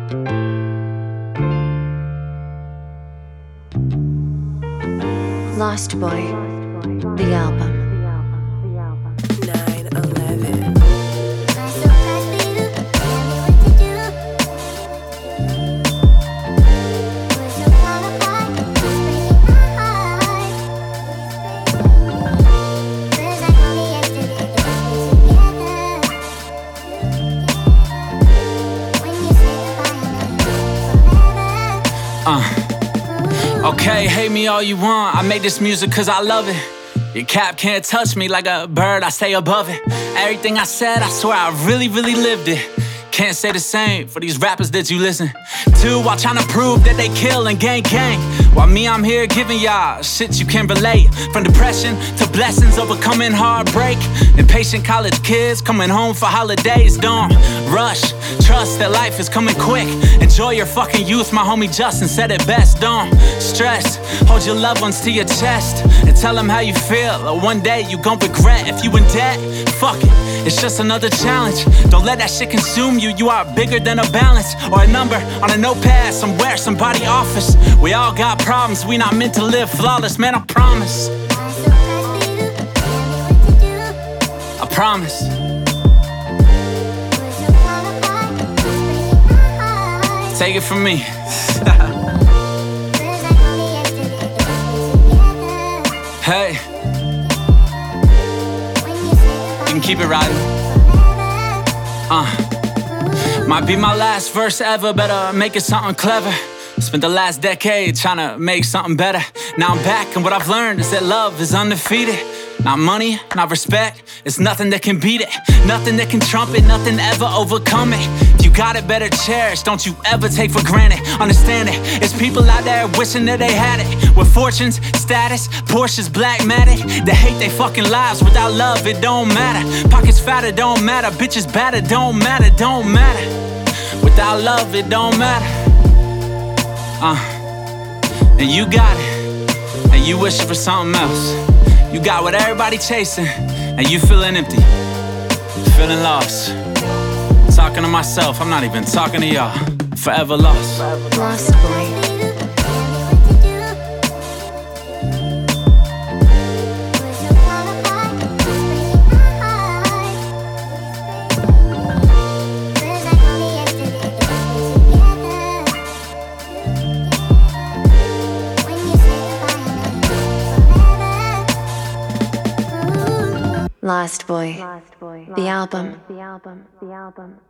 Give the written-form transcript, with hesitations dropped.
Lost Boy, the album. 9/11. Okay, hate me all you want. I made this music cause I love it. Your cap can't touch me like a bird, I stay above it. Everything I said, I swear I really lived it. Can't say the same for these rappers that you listen to while trying to prove that they kill and gang. While me, I'm here giving y'all shit you can relate. From depression to blessings, overcoming heartbreak. Impatient college kids coming home for holidays. Don't rush, trust that life is coming quick. Enjoy your fucking youth, my homie Justin said it best. Don't stress, hold your loved ones to your chest and tell them how you feel, or one day you gon' regret. If you in debt, fuck it, it's just another challenge. Don't let that shit consume you. You are bigger than a balance or a number on a notepad somewhere, somebody office. We all got problems, we not meant to live flawless, man, I promise. I promise. Take it from me. Hey, you can keep it riding. Might be my last verse ever, better make it something clever. Spent the last decade trying to make something better. Now I'm back, and what I've learned is that love is undefeated. Not money, not respect, it's nothing that can beat it. Nothing that can trump it, nothing ever overcome it. If you got it, better cherish, don't you ever take for granted. Understand it, it's people out there wishing that they had it. With fortunes, status, Porsches, black matic. They hate they fucking lives, without love it don't matter. Pockets fatter, don't matter, bitches badder, don't matter, don't matter. Without love it don't matter. And you got it, and you wishing for something else. You got what everybody chasing, and you feeling empty, feeling lost. Talking to myself, I'm not even talking to y'all. Forever lost. Lost Boy. Lost Boy, the album.